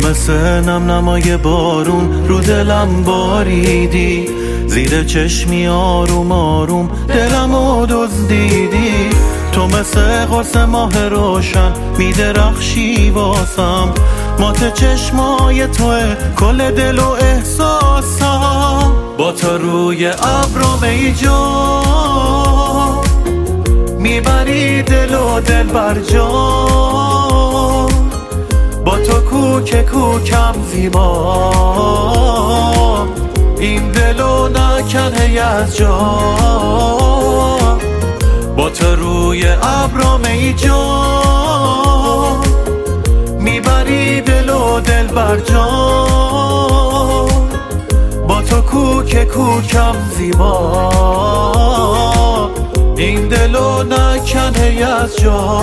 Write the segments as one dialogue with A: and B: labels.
A: مثل نم نمای بارون رو دلم باریدی، زیر چشمی آروم آروم دلمو دزدیدی. تو مثل قرص ماه روشن میدرخشی واسم، مات چشمای توه کل دل و احساسم. با تو روی ابرم ای جان، میبری دل و دل بر جان. با تو کوک کوکم زیبا، این دلو نکنه از جا. با تو روی ابرم ای جان، میبری دل و دل بر جان. با تو کوک کوکم زیبا، این دلو نکنه از جا.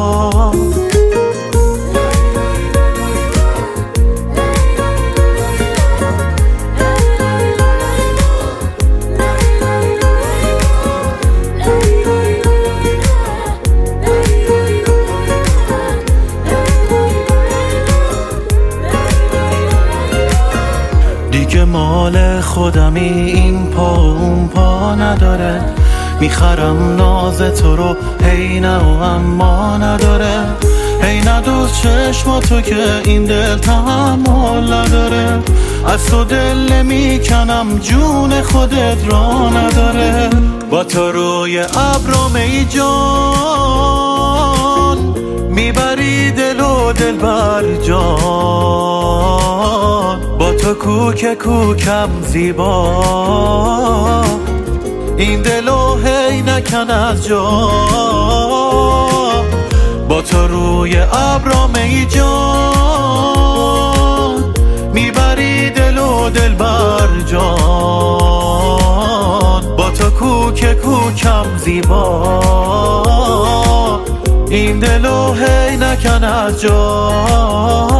A: دیگه مال خودمی، این پا اون پا نداره. میخرم ناز تو رو هی نه و اما نداره. هی ندوز چشماتو که این دل تحمل نداره. از تو دل نمیکنم جون خودت را نداره. با تو روی ابرم ای جان، میبری دل و دل بر جان. با تو کوک کوکم زیبا، این دلو هی نکن از جا. با تو روی ابرم ای جان، میبری دل و دل بر جان. با تو کوک کوکم زیبا، این دلو هی نکن از جا.